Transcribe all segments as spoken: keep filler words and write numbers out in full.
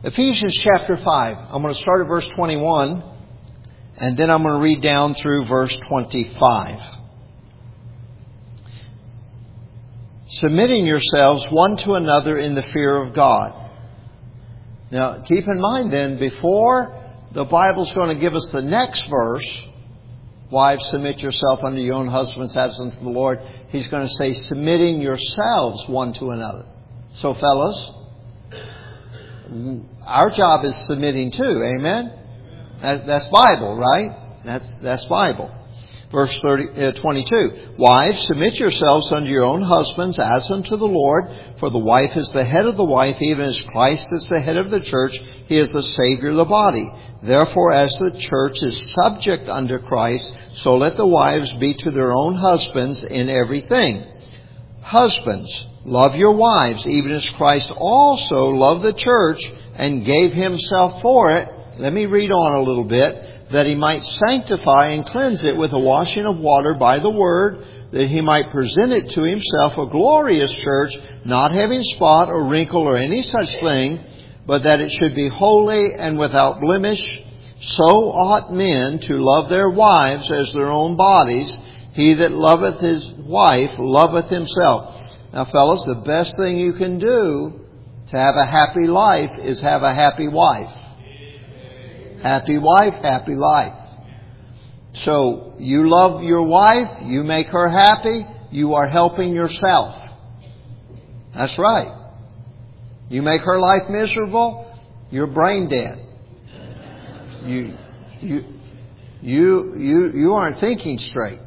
Ephesians chapter five. I'm going to start at verse twenty-one, and then I'm going to read down through verse twenty-five. Submitting yourselves one to another in the fear of God. Now, keep in mind then, before the Bible's going to give us the next verse, wives, submit yourself unto your own husbands as unto the Lord, he's going to say, submitting yourselves one to another. So, fellas, our job is submitting too. Amen? That, that's Bible, right? That's that's Bible. Verse thirty, uh, twenty-two. Wives, submit yourselves unto your own husbands as unto the Lord. For the wife is the head of the wife, even as Christ is the head of the church. He is the Savior of the body. Therefore, as the church is subject unto Christ, so let the wives be to their own husbands in everything. Husbands, love your wives, even as Christ also loved the church and gave himself for it. Let me read on a little bit. That he might sanctify and cleanse it with the washing of water by the word, that he might present it to himself a glorious church, not having spot or wrinkle or any such thing, but that it should be holy and without blemish. So ought men to love their wives as their own bodies. He that loveth his wife loveth himself. Now, fellas, the best thing you can do to have a happy life is have a happy wife. Happy wife, happy life. So, you love your wife, you make her happy, you are helping yourself. That's right. You make her life miserable, you're brain dead. You, you, you, you, you aren't thinking straight.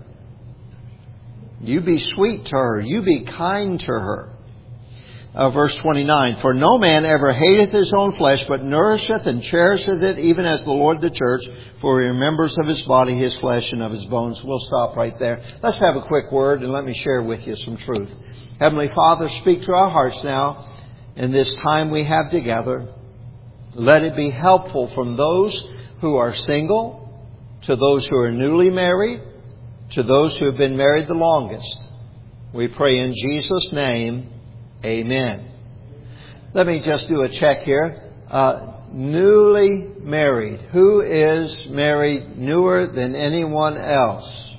You be sweet to her, you be kind to her. Uh, verse twenty-nine, for no man ever hateth his own flesh, but nourisheth and cherisheth it, even as the Lord the church, for he remembers of his body, his flesh, and of his bones. We'll stop right there. Let's have a quick word, and let me share with you some truth. Heavenly Father, speak to our hearts now in this time we have together. Let it be helpful from those who are single, to those who are newly married, to those who have been married the longest. We pray in Jesus' name. Amen. Let me just do a check here. Uh, newly married. Who is married newer than anyone else?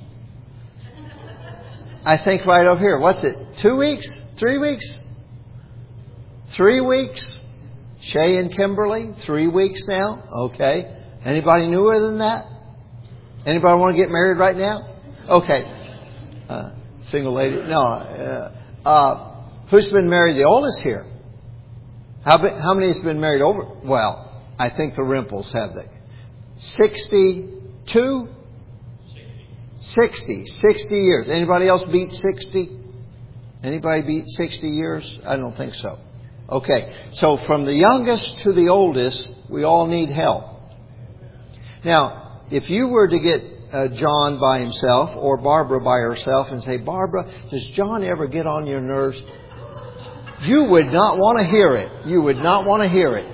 I think right over here. What's it? Two weeks? Three weeks? Three weeks? Shay and Kimberly? Three weeks now? Okay. Anybody newer than that? Anybody want to get married right now? Okay. Uh, single lady? No. Uh, uh, Who's been married the oldest here? How, be, how many has been married over? Well, I think the Rimples have they. sixty-two? sixty. sixty years. Anybody else beat sixty? Anybody beat sixty years? I don't think so. Okay. So from the youngest to the oldest, we all need help. Now, if you were to get uh, John by himself or Barbara by herself and say, Barbara, does John ever get on your nerves? You would not want to hear it. You would not want to hear it.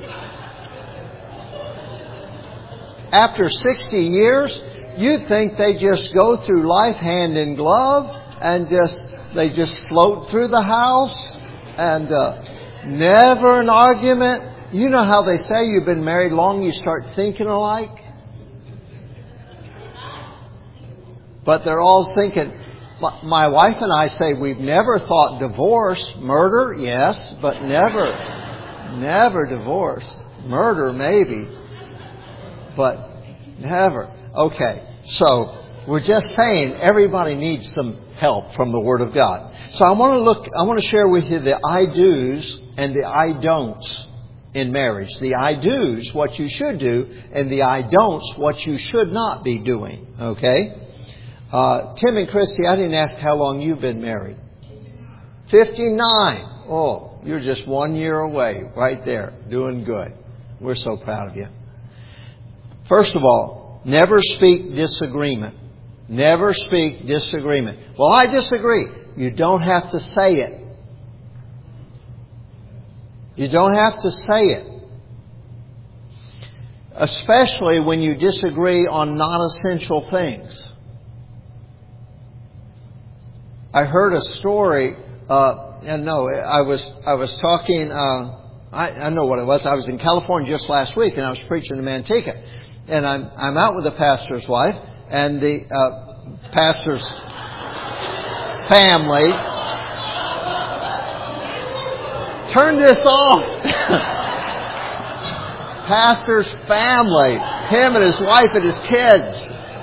After sixty years, you'd think they just go through life hand in glove and just they just float through the house and uh, never an argument. You know how they say you've been married long, you start thinking alike? But they're all thinking... My wife and I say we've never thought divorce, murder, yes, but never, never divorce. Murder, maybe, but never. Okay, so we're just saying everybody needs some help from the Word of God. So I want to look, I want to share with you the I do's and the I don'ts in marriage. The I do's, what you should do, and the I don'ts, what you should not be doing. Okay? Uh, Tim and Christy, I didn't ask how long you've been married. fifty-nine. Oh, you're just one year away right there. Doing good. We're so proud of you. First of all, never speak disagreement. Never speak disagreement. Well, I disagree. You don't have to say it. You don't have to say it. Especially when you disagree on non-essential things. I heard a story, uh, and no, I was I was talking uh, I, I know what it was. I was in California just last week, and I was preaching in Manteca. And I'm I'm out with the pastor's wife, and the uh, pastor's family. Turn this off. Pastor's family. Him and his wife and his kids.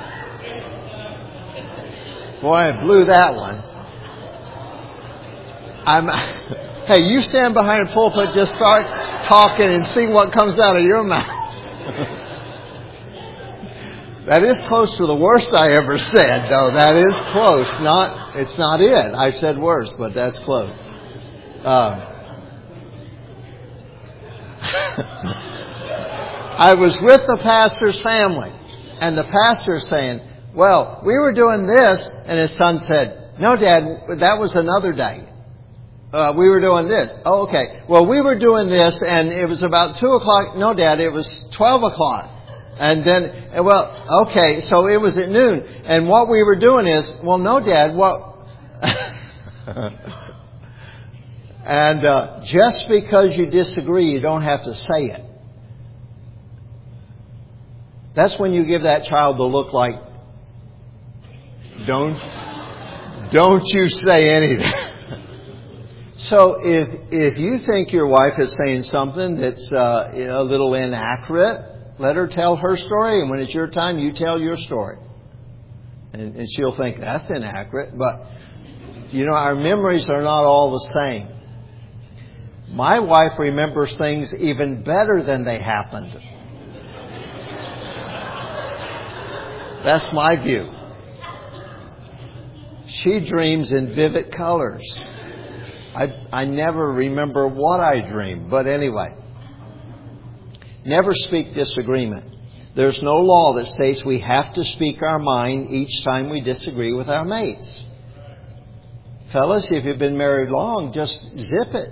Boy, I blew that one. I'm, hey, you stand behind a pulpit, just start talking and see what comes out of your mouth. That is close to the worst I ever said, though. That is close. Not, it's not it. I've said worse, but that's close. Uh, I was with the pastor's family, and the pastor's saying, well, we were doing this, and his son said, no, Dad, that was another day. Uh, we were doing this. Oh, okay. Well, we were doing this, and it was about two o'clock. No, Dad, it was twelve o'clock. And then, well, okay, so it was at noon. And what we were doing is, well, no, Dad, what... And uh, just because you disagree, you don't have to say it. That's when you give that child the look like, don't, don't you say anything. So if if you think your wife is saying something that's uh, a little inaccurate, let her tell her story, and when it's your time, you tell your story. And, and she'll think that's inaccurate. But, you know, our memories are not all the same. My wife remembers things even better than they happened. That's my view. She dreams in vivid colors. I, I never remember what I dreamed. But anyway, never speak disagreement. There's no law that states we have to speak our mind each time we disagree with our mates. Fellas, if you've been married long, just zip it.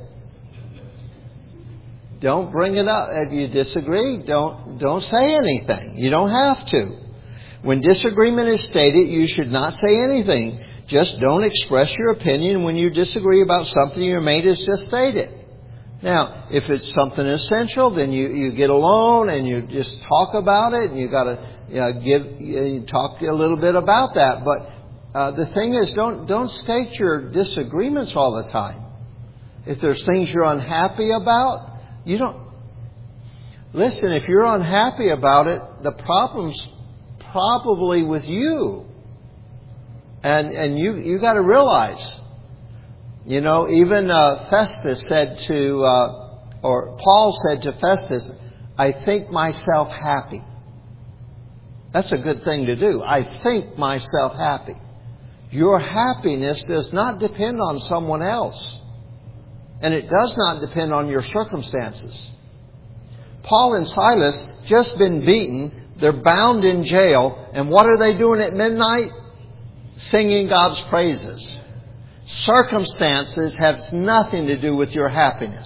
Don't bring it up. If you disagree, don't don't say anything. You don't have to. When disagreement is stated, you should not say anything. Just don't express your opinion when you disagree about something your mate has just stated. Now, if it's something essential, then you, you get alone and you just talk about it, and you got to you know, give you talk a little bit about that. But uh, the thing is, don't don't state your disagreements all the time. If there's things you're unhappy about, you don't listen. If you're unhappy about it, the problem's probably with you, and and you you got to realize. You know, even uh, Festus said to, uh, or Paul said to Festus, I think myself happy. That's a good thing to do. I think myself happy. Your happiness does not depend on someone else. And it does not depend on your circumstances. Paul and Silas just been beaten. They're bound in jail. And what are they doing at midnight? Singing God's praises. Circumstances have nothing to do with your happiness.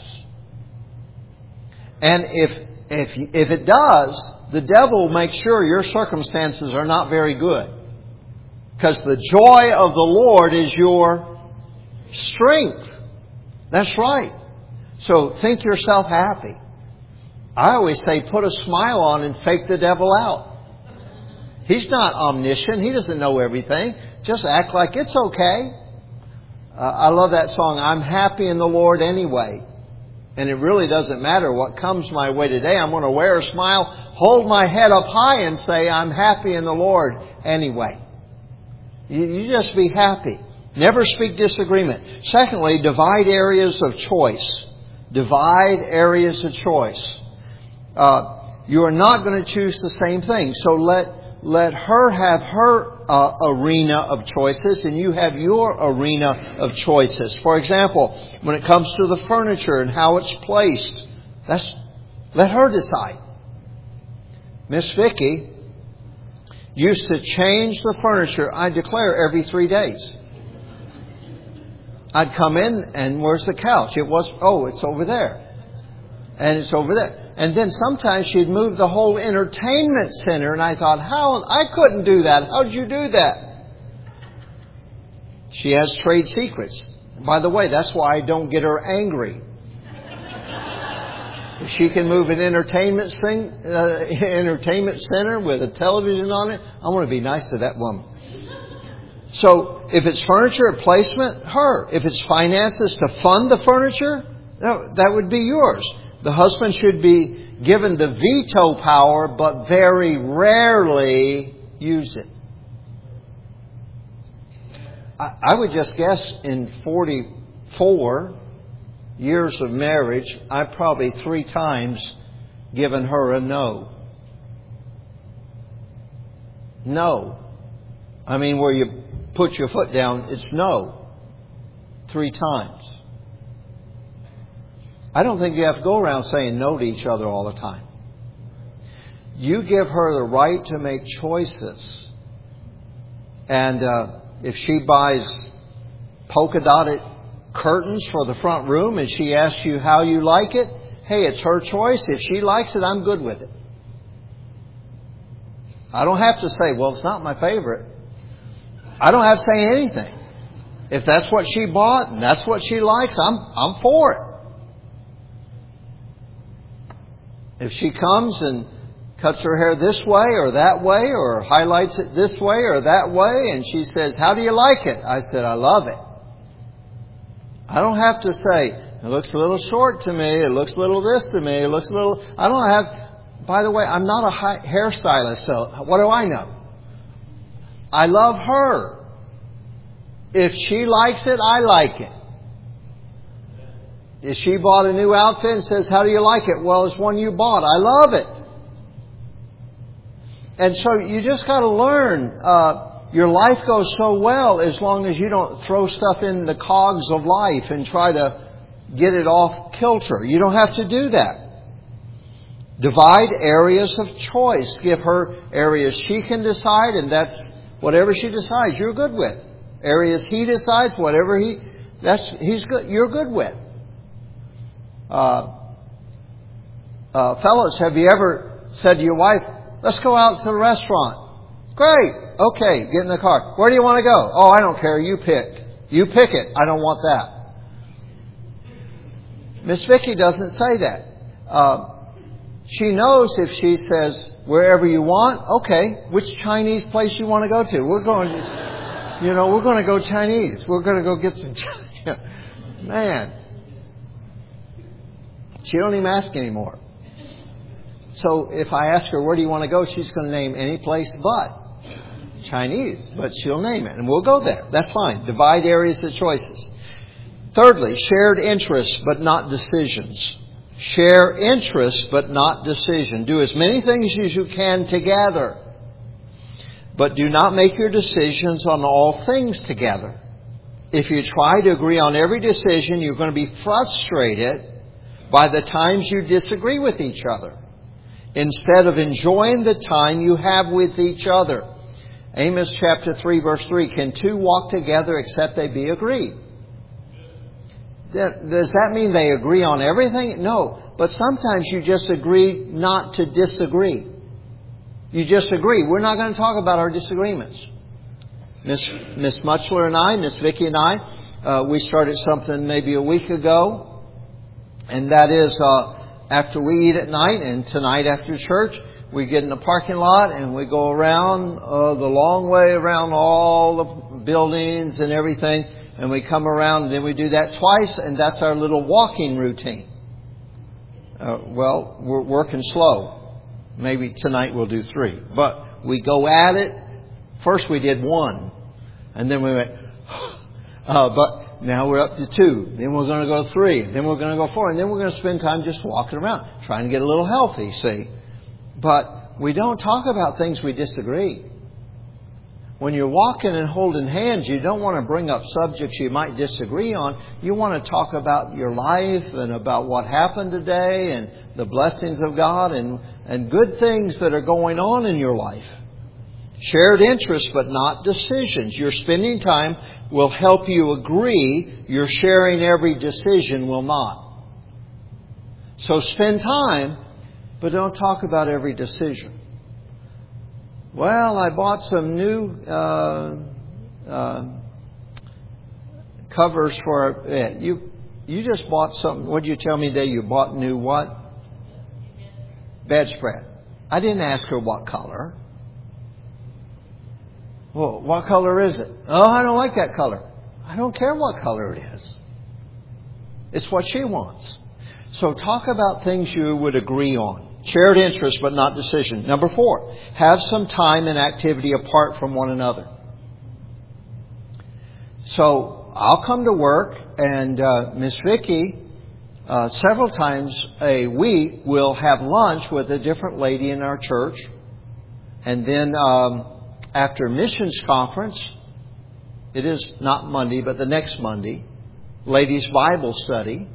And if if if it does, the devil will make sure your circumstances are not very good. Because the joy of the Lord is your strength. That's right. So think yourself happy. I always say put a smile on and fake the devil out. He's not omniscient. He doesn't know everything. Just act like it's okay. Uh, I love that song, I'm happy in the Lord anyway. And it really doesn't matter what comes my way today. I'm going to wear a smile, hold my head up high and say, I'm happy in the Lord anyway. You, you just be happy. Never speak disagreement. Secondly, divide areas of choice. Divide areas of choice. Uh, you are not going to choose the same thing. So let let her have her uh, arena of choices, and you have your arena of choices. For example, when it comes to the furniture and how it's placed, that's let her decide. Miss Vicky used to change the furniture, I declare, every three days. I'd come in and where's the couch? It was, oh, it's over there. And it's over there. And then sometimes she'd move the whole entertainment center. And I thought, how? I couldn't do that. How'd you do that? She has trade secrets. By the way, that's why I don't get her angry. If she can move an entertainment sing, uh, entertainment center with a television on it, I want to be nice to that woman. So if it's furniture placement, her. If it's finances to fund the furniture, that would be yours. The husband should be given the veto power, but very rarely use it. I, I would just guess in forty-four years of marriage, I've probably three times given her a no. No. I mean, where you put your foot down, it's no. Three times. I don't think you have to go around saying no to each other all the time. You give her the right to make choices. And uh, if she buys polka dotted curtains for the front room and she asks you how you like it, hey, it's her choice. If she likes it, I'm good with it. I don't have to say, well, it's not my favorite. I don't have to say anything. If that's what she bought and that's what she likes, I'm I'm for it. If she comes and cuts her hair this way or that way or highlights it this way or that way and she says, how do you like it? I said, I love it. I don't have to say, it looks a little short to me, it looks a little this to me, it looks a little... I don't have... By the way, I'm not a hairstylist, so what do I know? I love her. If she likes it, I like it. If she bought a new outfit and says, how do you like it? Well, it's one you bought. I love it. And so you just got to learn. Uh, your life goes so well as long as you don't throw stuff in the cogs of life and try to get it off kilter. You don't have to do that. Divide areas of choice. Give her areas she can decide, and that's whatever she decides, you're good with. Areas he decides, whatever he that's he's good, you're good with. Uh, uh, fellas, have you ever said to your wife, let's go out to the restaurant? Great. Okay, get in the car. Where do you want to go? Oh, I don't care. You pick. You pick it. I don't want that. Miss Vicky doesn't say that. Uh, she knows if she says, wherever you want, okay, which Chinese place you want to go to? We're going to, you know, we're going to go Chinese. We're going to go get some Chinese. Man. She don't even ask anymore. So if I ask her, where do you want to go? She's going to name any place but Chinese. But she'll name it. And we'll go there. That's fine. Divide areas of choices. Thirdly, shared interests but not decisions. Share interests but not decision. Do as many things as you can together. But do not make your decisions on all things together. If you try to agree on every decision, you're going to be frustrated by the times you disagree with each other, instead of enjoying the time you have with each other. Amos chapter three, verse three, can two walk together except they be agreed? Does that mean they agree on everything? No. But sometimes you just agree not to disagree. You just agree. We're not going to talk about our disagreements. Miss Miss Mutchler and I, Miss Vicky and I, uh, we started something maybe a week ago. And that is, uh, after we eat at night and tonight after church, we get in the parking lot and we go around uh, the long way around all the buildings and everything. And we come around and then we do that twice, and that's our little walking routine. Uh, well, we're working slow. Maybe tonight we'll do three. But we go at it. First we did one. And then we went, uh, but... Now we're up to two. Then we're going to go three. Then we're going to go four. And then we're going to spend time just walking around, trying to get a little healthy, see. But we don't talk about things we disagree. When you're walking and holding hands, you don't want to bring up subjects you might disagree on. You want to talk about your life and about what happened today and the blessings of God and, and good things that are going on in your life. Shared interests, but not decisions. Your spending time will help you agree. Your sharing every decision will not. So spend time, but don't talk about every decision. Well, I bought some new uh, uh, covers for it. You you just bought something. What did you tell me today? You bought new what? bedspread. I didn't ask her what color. Well, what color is it? Oh, I don't like that color. I don't care what color it is. It's what she wants. So talk about things you would agree on. Shared interest, but not decision. Number four, have some time and activity apart from one another. So I'll come to work, and uh, Miss Vicki, uh, several times a week, will have lunch with a different lady in our church. And then um, after missions conference, it is not Monday, but the next Monday, ladies' Bible study.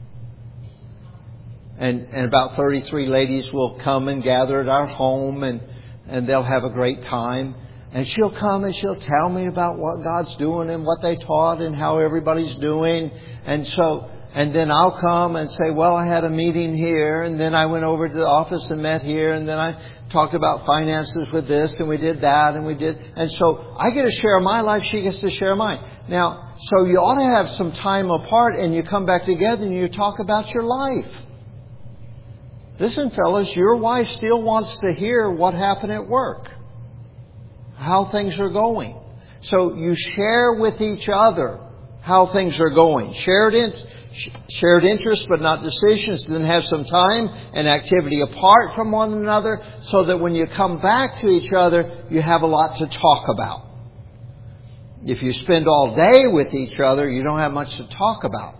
And, and about thirty-three ladies will come and gather at our home, and, and they'll have a great time. And she'll come and she'll tell me about what God's doing and what they taught and how everybody's doing. And so, and then I'll come and say, well, I had a meeting here, and then I went over to the office and met here, and then I talked about finances with this, and we did that, and we did. And so I get to share my life, she gets to share mine. Now, so you ought to have some time apart, and you come back together and you talk about your life. Listen, fellas, your wife still wants to hear what happened at work, how things are going. So you share with each other how things are going. Shared in, shared interest, but not decisions. Then have some time and activity apart from one another, so that when you come back to each other, you have a lot to talk about. If you spend all day with each other, you don't have much to talk about.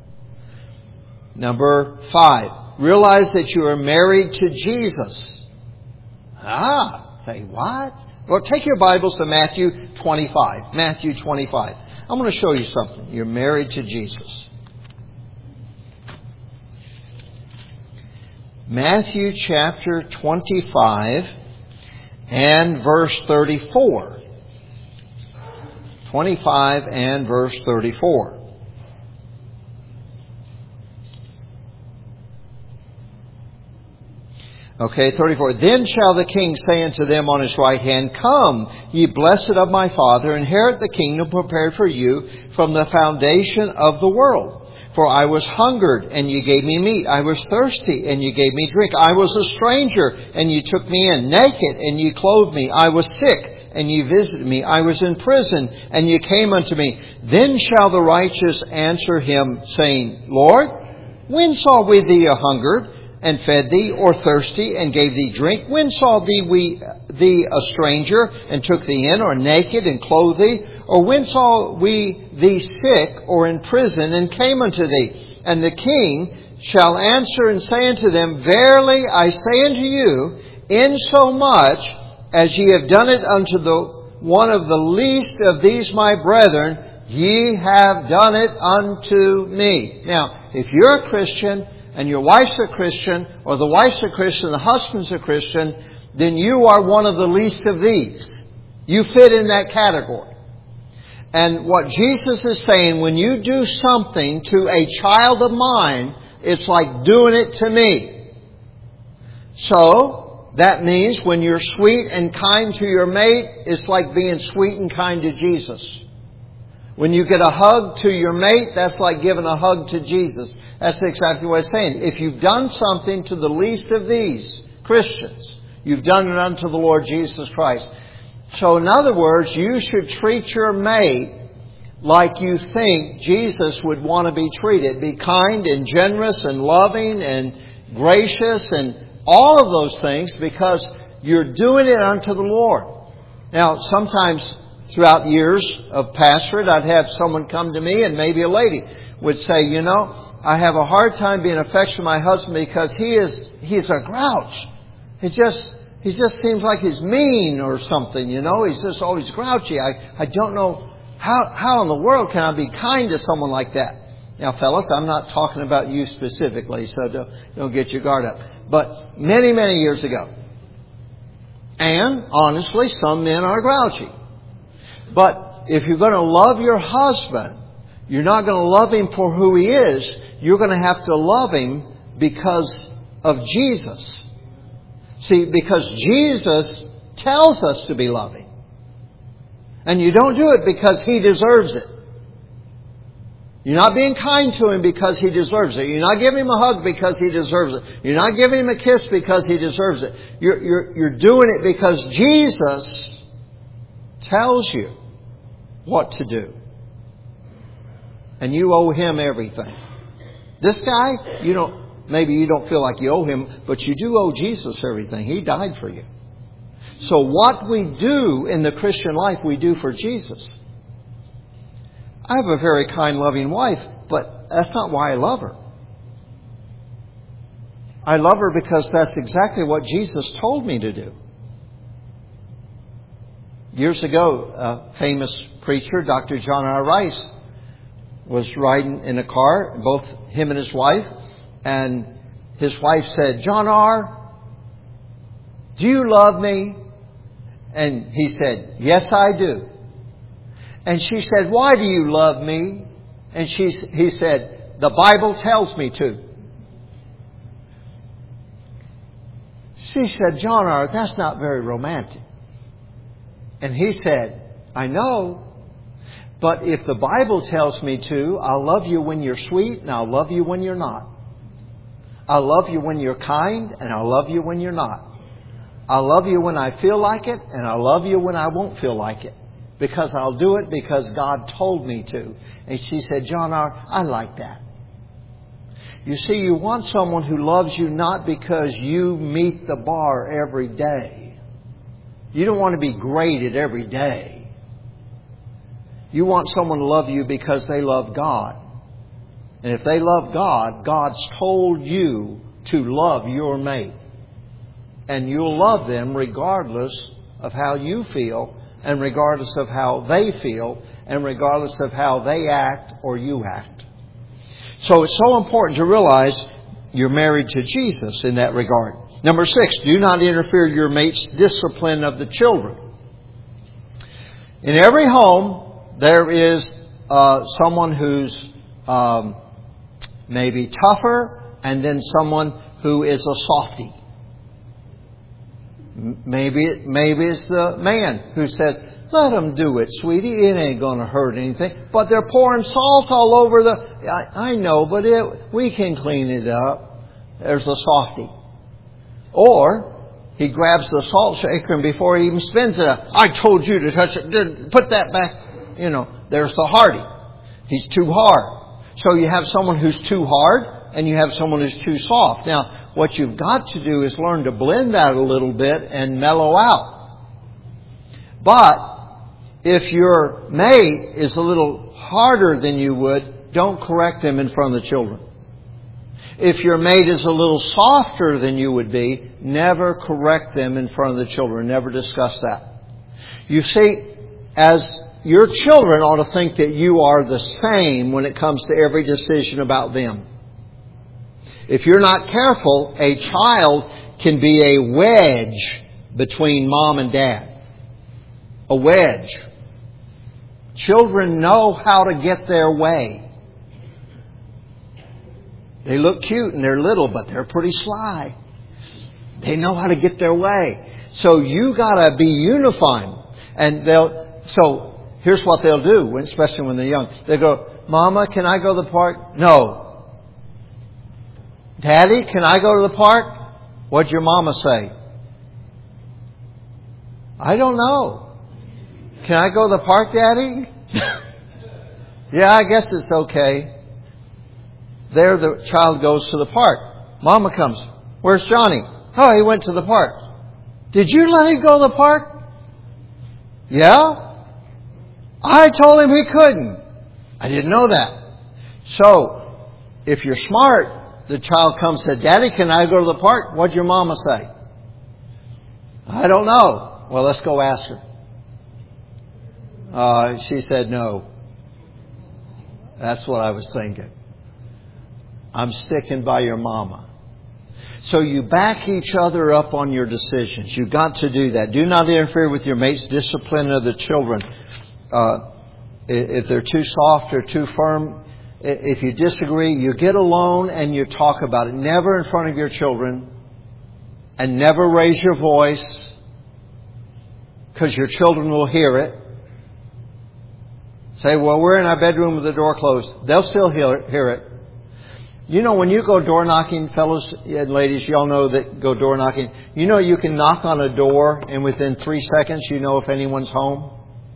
Number five. Realize that you are married to Jesus. Ah, say what? Well, take your Bibles to Matthew twenty-five. Matthew twenty-five. I'm going to show you something. You're married to Jesus. Matthew chapter twenty-five and verse thirty-four. twenty-five and verse thirty-four. Okay, thirty-four. Then shall the king say unto them on his right hand, Come, ye blessed of my Father, inherit the kingdom prepared for you from the foundation of the world. For I was hungered, and ye gave me meat. I was thirsty, and ye gave me drink. I was a stranger, and ye took me in. Naked, and ye clothed me. I was sick, and ye visited me. I was in prison, and ye came unto me. Then shall the righteous answer him, saying, Lord, when saw we thee a hungered, and fed thee, or thirsty, and gave thee drink? When saw thee we thee a stranger, and took thee in, or naked, and clothed thee? Or when saw we thee sick, or in prison, and came unto thee? And the king shall answer and say unto them, Verily I say unto you, insomuch as ye have done it unto the one of the least of these my brethren, ye have done it unto me. Now, if you're a Christian, and your wife's a Christian, or the wife's a Christian, the husband's a Christian, then you are one of the least of these. You fit in that category. And what Jesus is saying, when you do something to a child of mine, it's like doing it to me. So, that means when you're sweet and kind to your mate, it's like being sweet and kind to Jesus. When you get a hug to your mate, that's like giving a hug to Jesus. That's exactly what it's saying. If you've done something to the least of these Christians, you've done it unto the Lord Jesus Christ. So in other words, you should treat your mate like you think Jesus would want to be treated. Be kind and generous and loving and gracious and all of those things, because you're doing it unto the Lord. Now, sometimes throughout years of pastorate, I'd have someone come to me, and maybe a lady would say, you know, I have a hard time being affectionate with my husband because he is he's a grouch. He just he just seems like he's mean or something, you know. He's just always grouchy. I, I don't know how how in the world can I be kind to someone like that. Now, fellas, I'm not talking about you specifically, so don't, don't get your guard up. But many, many years ago. And honestly, some men are grouchy. But if you're going to love your husband, you're not going to love him for who he is. You're going to have to love him because of Jesus. See, because Jesus tells us to be loving. And you don't do it because he deserves it. You're not being kind to him because he deserves it. You're not giving him a hug because he deserves it. You're not giving him a kiss because he deserves it. You're, you're, you're doing it because Jesus tells you what to do. And you owe him everything. This guy, you don't, maybe you don't feel like you owe him, but you do owe Jesus everything. He died for you. So what we do in the Christian life, we do for Jesus. I have a very kind, loving wife, but that's not why I love her. I love her because that's exactly what Jesus told me to do. Years ago, a famous preacher, Doctor John R. Rice, was riding in a car, both him and his wife, and his wife said, "John R., do you love me?" And he said, "Yes, I do." And she said, "Why do you love me?" And she, he said, "The Bible tells me to." She said, "John R., that's not very romantic." And he said, "I know, but if the Bible tells me to, I'll love you when you're sweet and I'll love you when you're not. I'll love you when you're kind and I'll love you when you're not. I'll love you when I feel like it and I'll love you when I won't feel like it. Because I'll do it because God told me to." And she said, "John R., I like that." You see, you want someone who loves you not because you meet the bar every day. You don't want to be graded every day. You want someone to love you because they love God. And if they love God, God's told you to love your mate. And you'll love them regardless of how you feel, and regardless of how they feel, and regardless of how they act or you act. So it's so important to realize you're married to Jesus in that regard. Number six, do not interfere your mate's discipline of the children. In every home, there is uh, someone who's um, maybe tougher, and then someone who is a softie. Maybe, maybe it's the man who says, "Let them do it, sweetie. It ain't going to hurt anything." But they're pouring salt all over the... I, I know, but it, we can clean it up. There's the softie. Or he grabs the salt shaker and before he even spins it up, "I told you to touch it. Put that back." You know, there's the hardy. He's too hard. So you have someone who's too hard and you have someone who's too soft. Now, what you've got to do is learn to blend that a little bit and mellow out. But if your mate is a little harder than you would, don't correct them in front of the children. If your mate is a little softer than you would be, never correct them in front of the children. Never discuss that. You see, as your children ought to think that you are the same when it comes to every decision about them. If you're not careful, a child can be a wedge between mom and dad. A wedge. Children know how to get their way. They look cute and they're little, but they're pretty sly. They know how to get their way. So you gotta be unifying. And they'll, so here's what they'll do, especially when they're young. They go, "Mama, can I go to the park?" "No." "Daddy, can I go to the park?" "What'd your mama say?" "I don't know." "Can I go to the park, Daddy?" "Yeah, I guess it's okay." There the child goes to the park. Mama comes. "Where's Johnny?" "Oh, he went to the park." "Did you let him go to the park?" "Yeah." "I told him he couldn't." "I didn't know that." So, if you're smart, the child comes and said, "Daddy, can I go to the park?" "What'd your mama say?" "I don't know." "Well, let's go ask her." Uh, she said no. That's what I was thinking. I'm sticking by your mama. So you back each other up on your decisions. You've got to do that. Do not interfere with your mate's discipline of the children. Uh, if they're too soft or too firm, if you disagree, you get alone and you talk about it. Never in front of your children. And never raise your voice, because your children will hear it. Say, well, we're in our bedroom with the door closed. They'll still hear, hear it. You know, when you go door knocking, fellows and ladies, y'all know that go door knocking. You know you can knock on a door and within three seconds you know if anyone's home?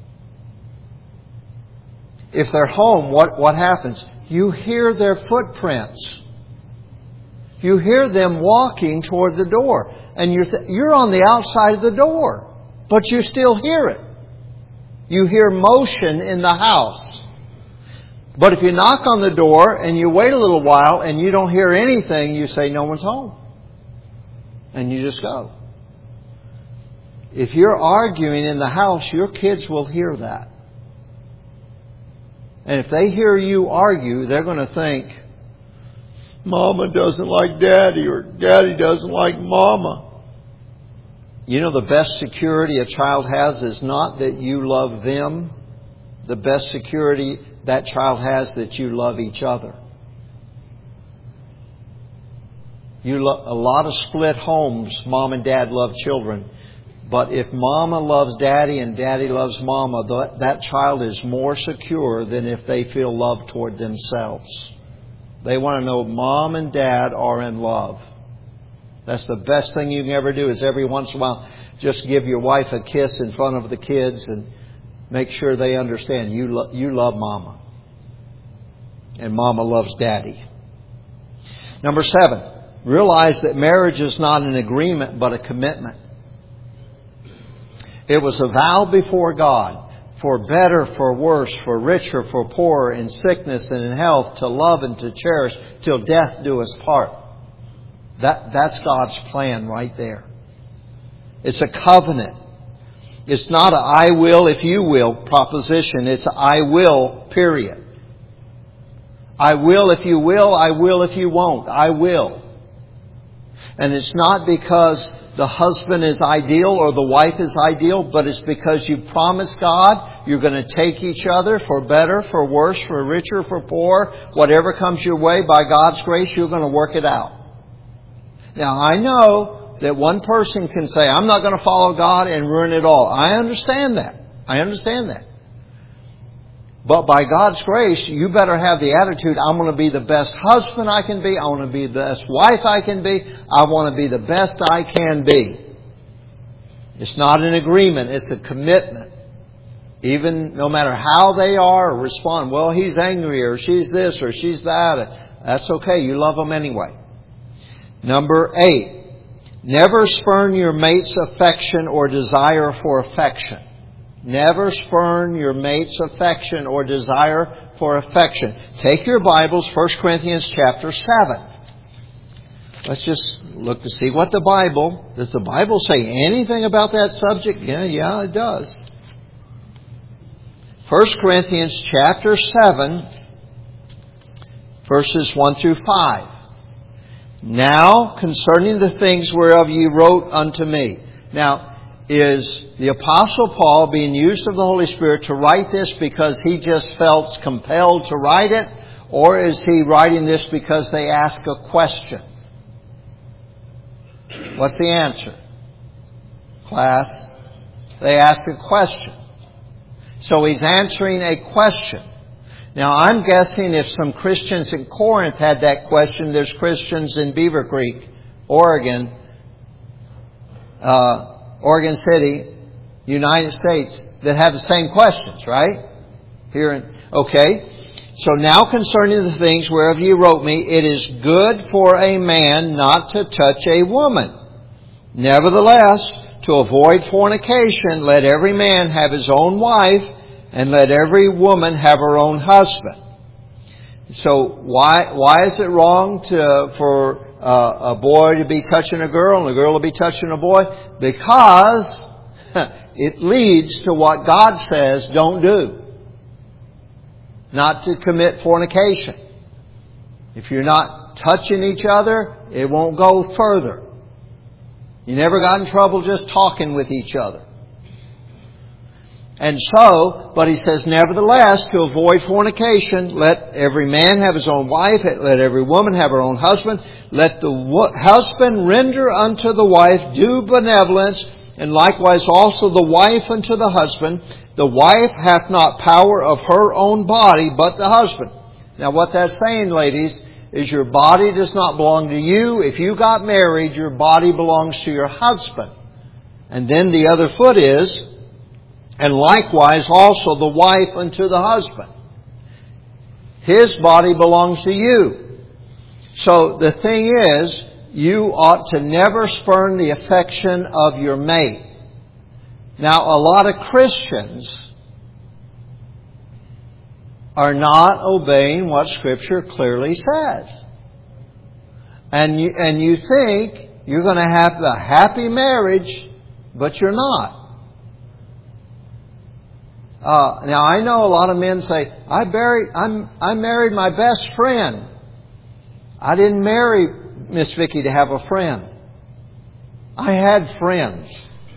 If they're home, what, what happens? You hear their footprints. You hear them walking toward the door. And you're, th- you're on the outside of the door. But you still hear it. You hear motion in the house. But if you knock on the door and you wait a little while and you don't hear anything, you say, no one's home. And you just go. If you're arguing in the house, your kids will hear that. And if they hear you argue, they're going to think, Mama doesn't like Daddy, or Daddy doesn't like Mama. You know, the best security a child has is not that you love them. The best security that child has that you love each other. You lo- a lot of split homes, Mom and Dad love children. But if Mama loves Daddy and Daddy loves Mama, that, that child is more secure than if they feel love toward themselves. They want to know Mom and Dad are in love. That's the best thing you can ever do, is every once in a while just give your wife a kiss in front of the kids and make sure they understand you, lo- you love Mama. And Mama loves Daddy. Number seven, realize that marriage is not an agreement but a commitment. It was a vow before God, for better, for worse, for richer, for poorer, in sickness and in health, to love and to cherish till death do us part. That, that's God's plan right there. It's a covenant. It's not a I will if you will proposition. It's a I will, period. I will if you will. I will if you won't. I will. And it's not because the husband is ideal or the wife is ideal, but it's because you promised God you're going to take each other for better, for worse, for richer, for poor. Whatever comes your way, by God's grace, you're going to work it out. Now, I know that one person can say, I'm not going to follow God and ruin it all. I understand that. I understand that. But by God's grace, you better have the attitude, I'm going to be the best husband I can be. I want to be the best wife I can be. I want to be the best I can be. It's not an agreement. It's a commitment. Even no matter how they are or respond, well, he's angry or she's this or she's that. That's okay. You love them anyway. Number eight, never spurn your mate's affection or desire for affection. Never spurn your mate's affection or desire for affection. Take your Bibles, First Corinthians chapter seven. Let's just look to see what the Bible, does the Bible say anything about that subject? Yeah, yeah, it does. First Corinthians chapter seven, verses one through five. Now, concerning the things whereof ye wrote unto me. Now, is the Apostle Paul being used of the Holy Spirit to write this because he just felt compelled to write it? Or is he writing this because they ask a question? What's the answer? Class, they ask a question. So he's answering a question. Now, I'm guessing if some Christians in Corinth had that question, there's Christians in Beaver Creek, Oregon, uh, Oregon City, United States, that have the same questions, right? Here in, okay. So now concerning the things whereof ye wrote me, it is good for a man not to touch a woman. Nevertheless, to avoid fornication, let every man have his own wife, and let every woman have her own husband. So why why is it wrong to for uh, a boy to be touching a girl and a girl to be touching a boy? Because it leads to what God says don't do. Not to commit fornication. If you're not touching each other, it won't go further. You never got in trouble just talking with each other. And so, but he says, nevertheless, to avoid fornication, let every man have his own wife, let every woman have her own husband, let the wo- husband render unto the wife due benevolence, and likewise also the wife unto the husband. The wife hath not power of her own body, but the husband. Now what that's saying, ladies, is your body does not belong to you. If you got married, your body belongs to your husband. And then the other foot is, and likewise also the wife unto the husband. His body belongs to you. So the thing is, you ought to never spurn the affection of your mate. Now, a lot of Christians are not obeying what Scripture clearly says. And you, and you think you're going to have a happy marriage, but you're not. Uh, now, I know a lot of men say, I, buried, I'm, I married my best friend. I didn't marry Miss Vicky to have a friend. I had friends.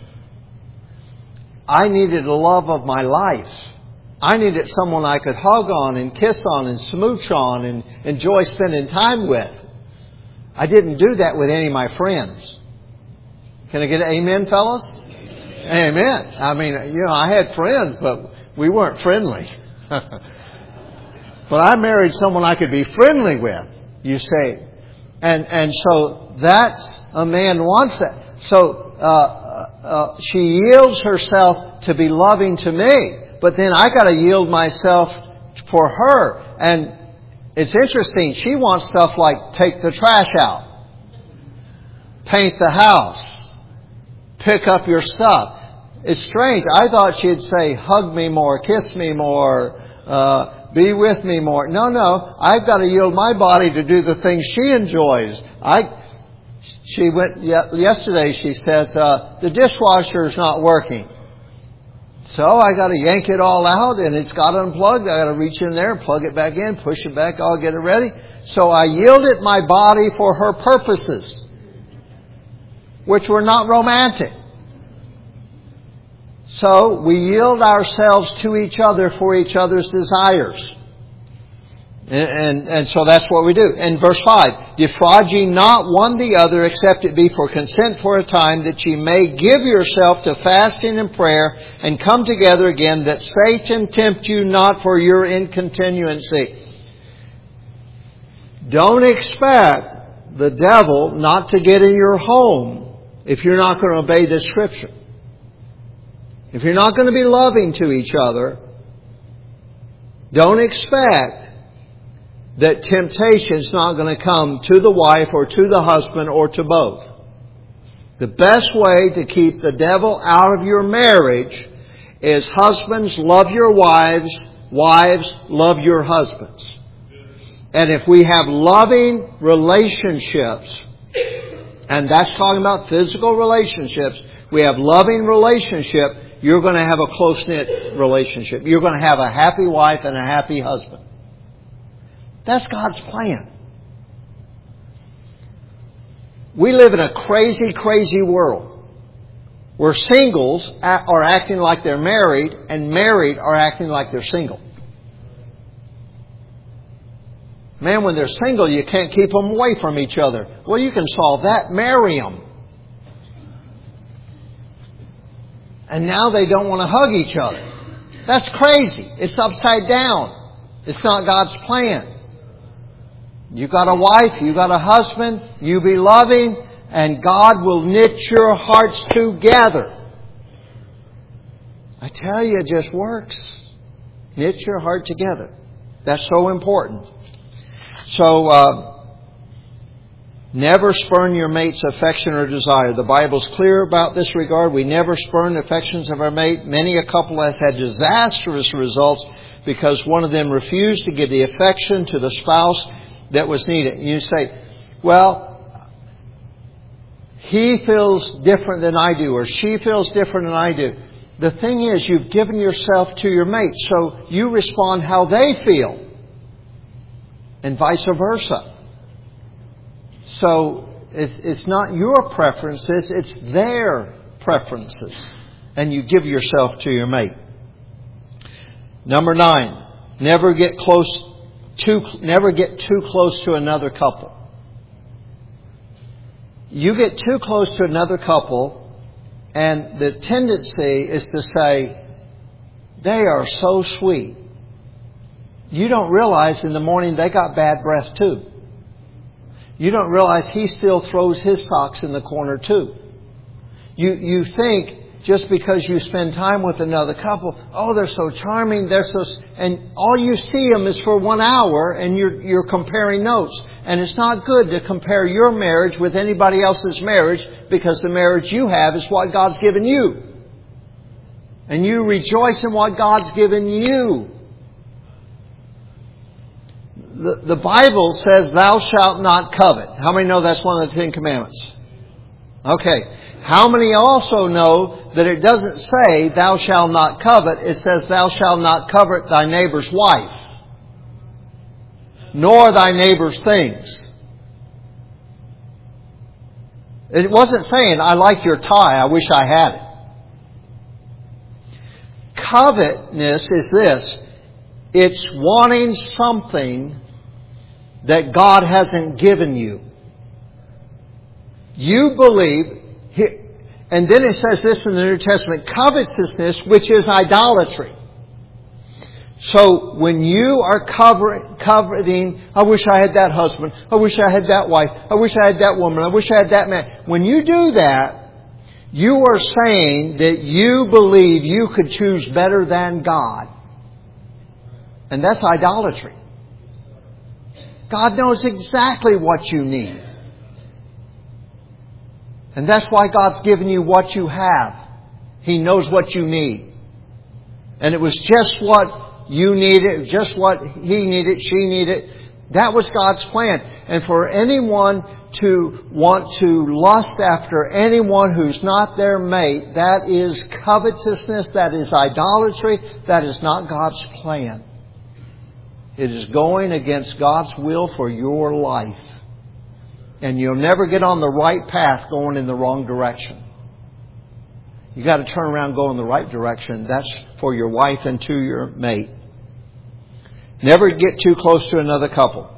I needed the love of my life. I needed someone I could hug on and kiss on and smooch on and enjoy spending time with. I didn't do that with any of my friends. Can I get an amen, fellas? Amen. I mean, you know, I had friends, but we weren't friendly. But I married someone I could be friendly with, you say. And and so that's, a man wants that. So uh, uh, she yields herself to be loving to me. But then I got to yield myself for her. And it's interesting. She wants stuff like take the trash out, paint the house, pick up your stuff. It's strange. I thought she'd say, hug me more, kiss me more, uh, be with me more. No, no. I've got to yield my body to do the things she enjoys. I, she went, yesterday she says, uh, the dishwasher's not working. So I got to yank it all out and it's got unplugged. I got to reach in there and plug it back in, push it back, I'll get it ready. So I yielded my body for her purposes, which were not romantic. So we yield ourselves to each other for each other's desires. And, and, and so that's what we do. And verse five, defraud ye not one the other, except it be for consent for a time, that ye may give yourself to fasting and prayer, and come together again, that Satan tempt you not for your incontinuancy. Don't expect the devil not to get in your home if you're not going to obey this Scripture. If you're not going to be loving to each other, don't expect that temptation's not going to come to the wife or to the husband or to both. The best way to keep the devil out of your marriage is husbands love your wives, wives love your husbands. And if we have loving relationships, and that's talking about physical relationships, we have loving relationship, you're going to have a close-knit relationship. You're going to have a happy wife and a happy husband. That's God's plan. We live in a crazy, crazy world where singles are acting like they're married and married are acting like they're single. Man, when they're single, you can't keep them away from each other. Well, you can solve that. Marry them. And now they don't want to hug each other. That's crazy. It's upside down. It's not God's plan. You got a wife, you got a husband, you be loving, and God will knit your hearts together. I tell you, it just works. Knit your heart together. That's so important. So, uh, never spurn your mate's affection or desire. The Bible's clear about this regard. We never spurn the affections of our mate. Many a couple has had disastrous results because one of them refused to give the affection to the spouse that was needed. You say, well, he feels different than I do, or she feels different than I do. The thing is, you've given yourself to your mate, so you respond how they feel, and vice versa. So it's not your preferences, it's their preferences. And you give yourself to your mate. Number nine, never get close too never get too close to another couple. You get too close to another couple, and the tendency is to say, They are so sweet. You don't realize in the morning they got bad breath too. You don't realize he still throws his socks in the corner too. You, you think just because you spend time with another couple, oh, they're so charming, they're so, and all you see them is for one hour and you're, you're comparing notes. And it's not good to compare your marriage with anybody else's marriage, because the marriage you have is what God's given you. And you rejoice in what God's given you. The, the Bible says, thou shalt not covet. How many know that's one of the Ten Commandments? Okay. How many also know that it doesn't say, thou shalt not covet. It says, thou shalt not covet thy neighbor's wife, nor thy neighbor's things. It wasn't saying, I like your tie, I wish I had it. Covetousness is this. It's wanting something that God hasn't given you. You believe, and then it says this in the New Testament, covetousness, which is idolatry. So when you are covering, coveting, I wish I had that husband, I wish I had that wife, I wish I had that woman, I wish I had that man. When you do that, you are saying that you believe you could choose better than God. And that's idolatry. God knows exactly what you need. And that's why God's given you what you have. He knows what you need. And it was just what you needed, just what he needed, she needed. That was God's plan. And for anyone to want to lust after anyone who's not their mate, that is covetousness, that is idolatry, that is not God's plan. It is going against God's will for your life. And you'll never get on the right path going in the wrong direction. You got to turn around and go in the right direction. That's for your wife and to your mate. Never get too close to another couple.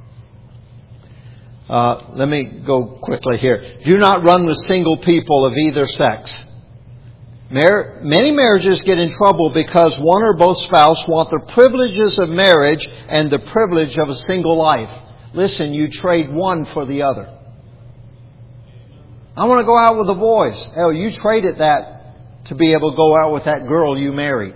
Uh, let me go quickly here. Do not run with single people of either sex. Mar- many marriages get in trouble because one or both spouses want the privileges of marriage and the privilege of a single life. Listen, you trade one for the other. I want to go out with the boys. Oh, you traded that to be able to go out with that girl you married.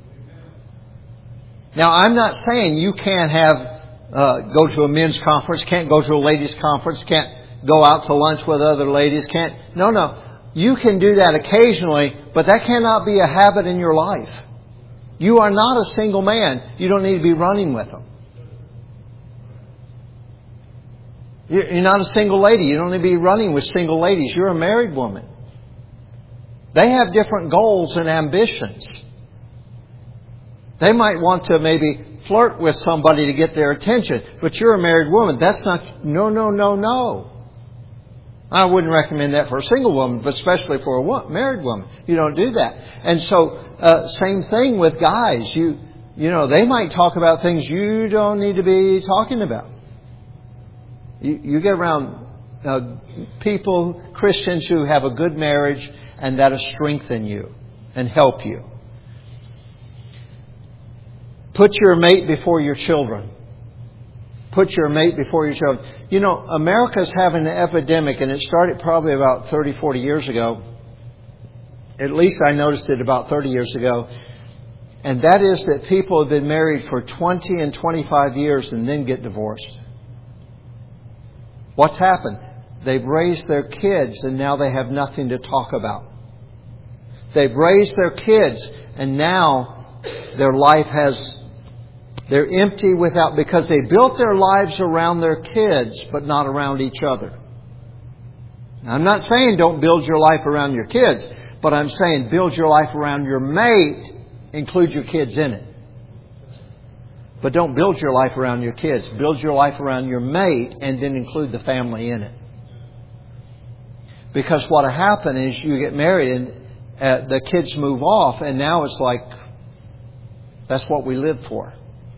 Now, I'm not saying you can't have uh, go to a men's conference, can't go to a ladies' conference, can't go out to lunch with other ladies, can't. No, no. You can do that occasionally, but that cannot be a habit in your life. You are not a single man. You don't need to be running with them. You're not a single lady. You don't need to be running with single ladies. You're a married woman. They have different goals and ambitions. They might want to maybe flirt with somebody to get their attention, but you're a married woman. That's not, no, no, no, no. I wouldn't recommend that for a single woman, but especially for a married woman. You don't do that. And so, uh, same thing with guys. You, you know, they might talk about things you don't need to be talking about. You, you get around uh, people, Christians who have a good marriage, and that'll strengthen you and help you. Put your mate before your children. Put your mate before your children. You know, America's having an epidemic, and it started probably about thirty, forty years ago. At least I noticed it about thirty years ago. And that is that people have been married for twenty and twenty-five years and then get divorced. What's happened? They've raised their kids and now they have nothing to talk about. They've raised their kids and now their life has, they're empty without, because they built their lives around their kids but not around each other. Now, I'm not saying don't build your life around your kids, but I'm saying build your life around your mate, include your kids in it. But don't build your life around your kids. Build your life around your mate and then include the family in it. Because what'll happen is you get married and uh, the kids move off, and now it's like, that's what we live for.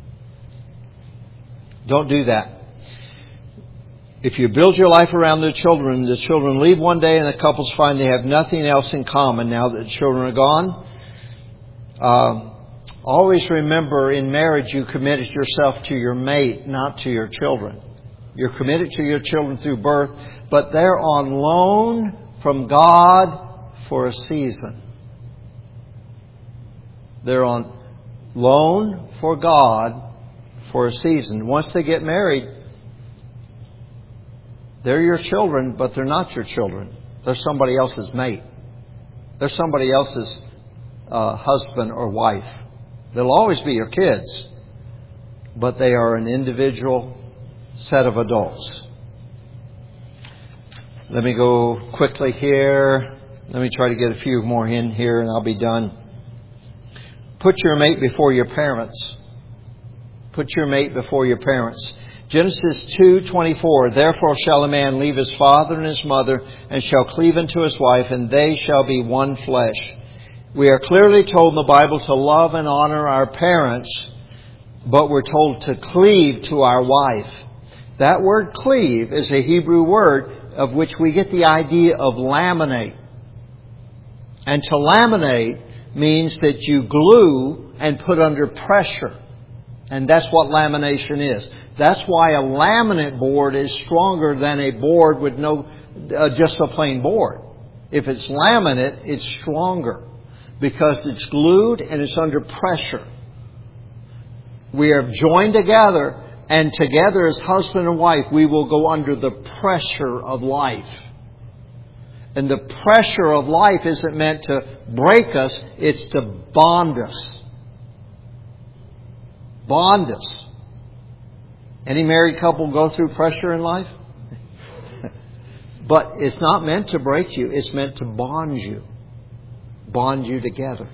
Don't do that. If you build your life around the children, the children leave one day and the couples find they have nothing else in common now that the children are gone. Uh, Always remember, in marriage, you committed yourself to your mate, not to your children. You're committed to your children through birth, but they're on loan from God for a season. They're on loan for God for a season. Once they get married, they're your children, but they're not your children. They're somebody else's mate. They're somebody else's uh, husband or wife. They'll always be your kids, but they are an individual set of adults. Let me go quickly here. Let me try to get a few more in here and I'll be done. Put your mate before your parents. Put your mate before your parents. Genesis two twenty-four. Therefore shall a man leave his father and his mother and shall cleave unto his wife, and they shall be one flesh. We are clearly told in the Bible to love and honor our parents, but we're told to cleave to our wife. That word cleave is a Hebrew word of which we get the idea of laminate. And to laminate means that you glue and put under pressure. And that's what lamination is. That's why a laminate board is stronger than a board with no, uh, just a plain board. If it's laminate, it's stronger because it's glued and it's under pressure. We are joined together, and together as husband and wife, we will go under the pressure of life. And the pressure of life isn't meant to break us, it's to bond us. Bond us. Any married couple go through pressure in life? But it's not meant to break you, it's meant to bond you. Bond you together.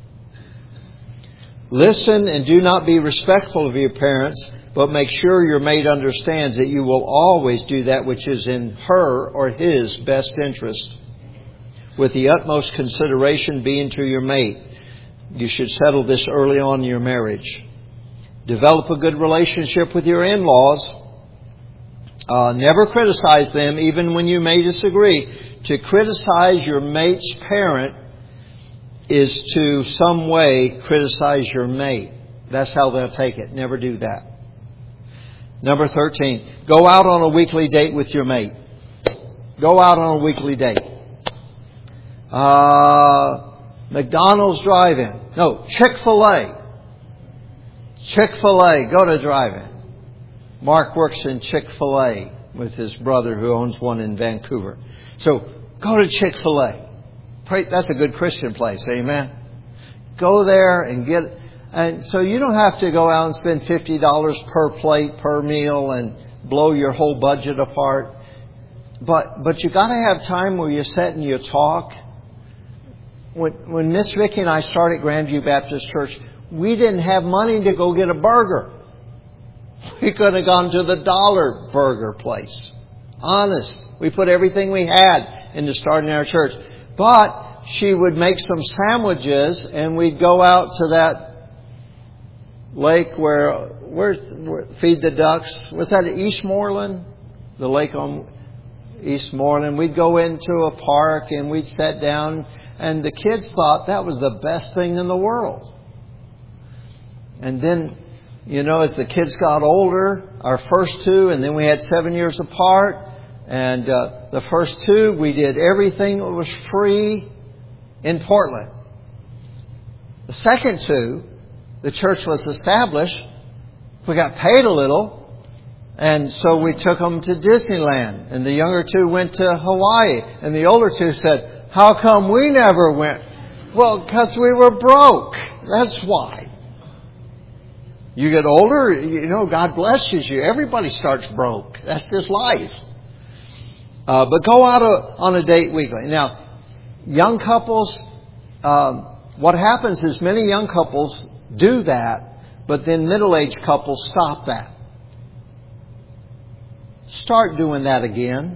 Listen and do not be respectful of your parents, but make sure your mate understands that you will always do that which is in her or his best interest, with the utmost consideration being to your mate. You should settle this early on in your marriage. Develop a good relationship with your in-laws. Uh, never criticize them, even when you may disagree. To criticize your mate's parent is to some way criticize your mate. That's how they'll take it. Never do that. Number thirteen, go out on a weekly date with your mate. Go out on a weekly date. Uh, McDonald's drive-in. No, Chick-fil-A. Chick-fil-A. Go to drive-in. Mark works in Chick-fil-A with his brother who owns one in Vancouver. So go to Chick-fil-A. Pray, that's a good Christian place. Amen. Go there and get... And so you don't have to go out and spend fifty dollars per plate, per meal, and blow your whole budget apart. But but you got to have time where you sit and you talk. When when Miss Vicki and I started Grandview Baptist Church, we didn't have money to go get a burger. We could have gone to the dollar burger place. Honest. We put everything we had into starting our church. But she would make some sandwiches and we'd go out to that lake where, where, where feed the ducks. Was that at Eastmoreland? The lake on Eastmoreland. We'd go into a park and we'd sit down, and the kids thought that was the best thing in the world. And then, you know, as the kids got older, our first two, and then we had seven years apart, and uh, the first two, we did everything that was free in Portland. The second two, the church was established. We got paid a little. And so we took them to Disneyland. And the younger two went to Hawaii. And the older two said, how come we never went? Well, because we were broke. That's why. You get older, you know, God blesses you. Everybody starts broke. That's just life. Uh, but go out a, on a date weekly. Now, young couples, um, what happens is many young couples do that, but then middle-aged couples stop that. Start doing that again.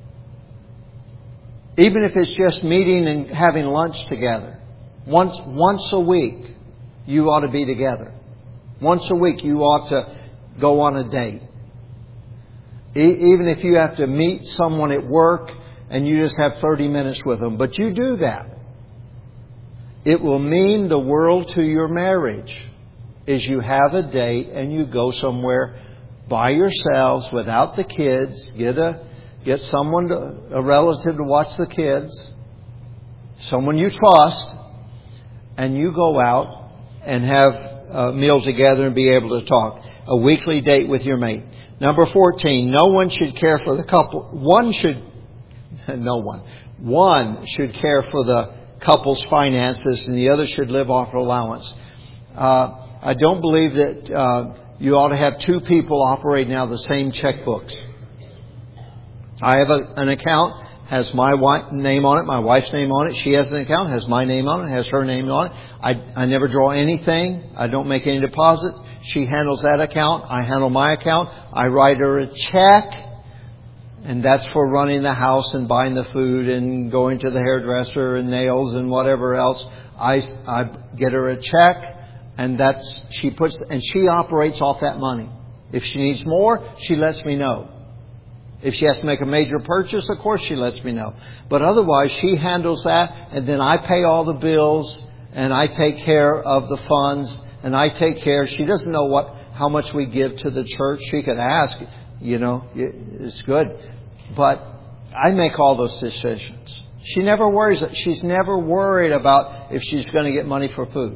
Even if it's just meeting and having lunch together. Once, once a week, you ought to be together. Once a week, you ought to go on a date. E- even if you have to meet someone at work and you just have thirty minutes with them. But you do that. It will mean the world to your marriage is you have a date and you go somewhere by yourselves without the kids. Get a get someone, to, a relative to watch the kids. Someone you trust. And you go out and have a meal together and be able to talk. A weekly date with your mate. Number fourteen, no one should care for the couple. One should, no one. One should care for the couple's finances and the other should live off allowance. Uh, I don't believe that uh, you ought to have two people operating out of the same checkbooks. I have a, an account, has my wife, name on it, my wife's name on it. She has an account, has my name on it, has her name on it. I, I never draw anything. I don't make any deposits. She handles that account. I handle my account. I write her a check. And that's for running the house and buying the food and going to the hairdresser and nails and whatever else. I, I get her a check and that's, she puts, and she operates off that money. If she needs more, she lets me know. If she has to make a major purchase, of course she lets me know. But otherwise, she handles that, and then I pay all the bills, and I take care of the funds, and I take care. She doesn't know what how much we give to the church. She could ask, you know, it's good. But I make all those decisions. She never worries. She's never worried about if she's going to get money for food.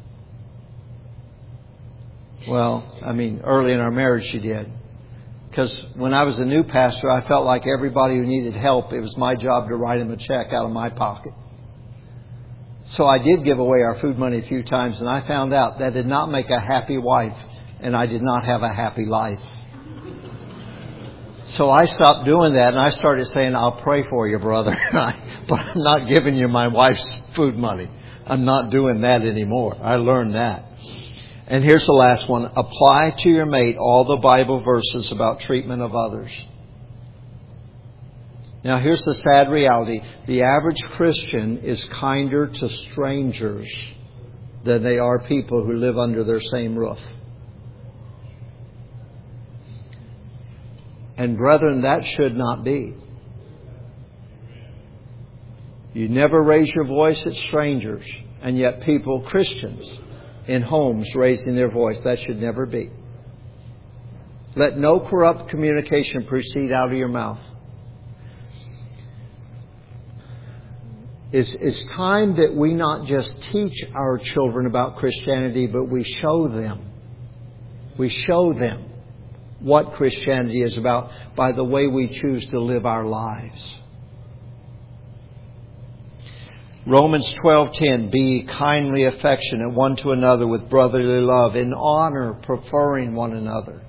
Well, I mean, early in our marriage she did. Because when I was a new pastor, I felt like everybody who needed help, it was my job to write them a check out of my pocket. So I did give away our food money a few times, and I found out that did not make a happy wife, and I did not have a happy life. So I stopped doing that, and I started saying, I'll pray for you, brother, but I'm not giving you my wife's food money. I'm not doing that anymore. I learned that. And here's the last one. Apply to your mate all the Bible verses about treatment of others. Now here's the sad reality. The average Christian is kinder to strangers than they are people who live under their same roof. And brethren, that should not be. You never raise your voice at strangers, and yet people, Christians, in homes raising their voice. That should never be. Let no corrupt communication proceed out of your mouth. It's, it's time that we not just teach our children about Christianity, but we show them. We show them what Christianity is about by the way we choose to live our lives. Romans twelve ten, be kindly affectionate one to another with brotherly love, in honor, preferring one another.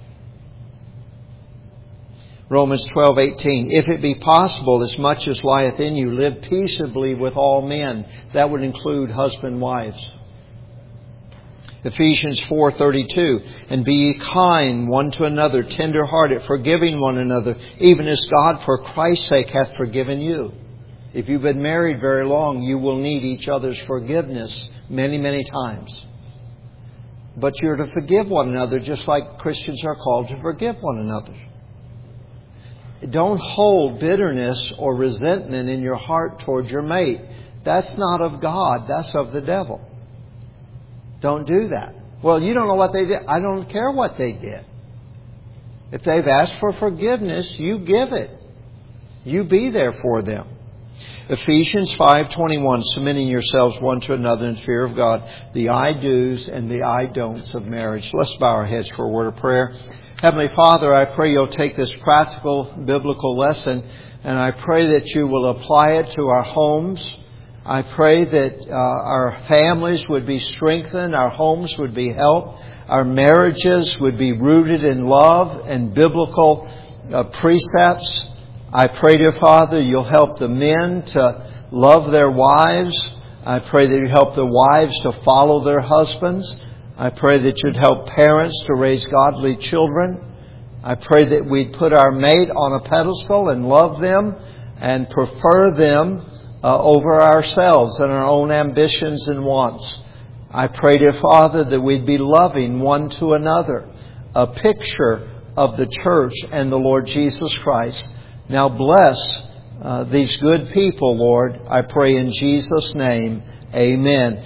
Romans twelve eighteen, if it be possible, as much as lieth in you, live peaceably with all men. That would include husband and wives. Ephesians four thirty-two, and be ye kind one to another, tender-hearted, forgiving one another, even as God for Christ's sake hath forgiven you. If you've been married very long, you will need each other's forgiveness many, many times. But you're to forgive one another just like Christians are called to forgive one another. Don't hold bitterness or resentment in your heart toward your mate. That's not of God. That's of the devil. Don't do that. Well, you don't know what they did. I don't care what they did. If they've asked for forgiveness, you give it. You be there for them. Ephesians five twenty-one, submitting yourselves one to another in fear of God, the I do's and the I don'ts of marriage. Let's bow our heads for a word of prayer. Heavenly Father, I pray you'll take this practical biblical lesson and I pray that you will apply it to our homes. I pray that uh, our families would be strengthened, our homes would be helped, our marriages would be rooted in love and biblical uh, precepts. I pray, dear Father, you'll help the men to love their wives. I pray that you help the wives to follow their husbands. I pray that you'd help parents to raise godly children. I pray that we'd put our mate on a pedestal and love them and prefer them uh, over ourselves and our own ambitions and wants. I pray, dear Father, that we'd be loving one to another, a picture of the church and the Lord Jesus Christ. Now bless uh, these good people, Lord. I pray in Jesus' name. Amen.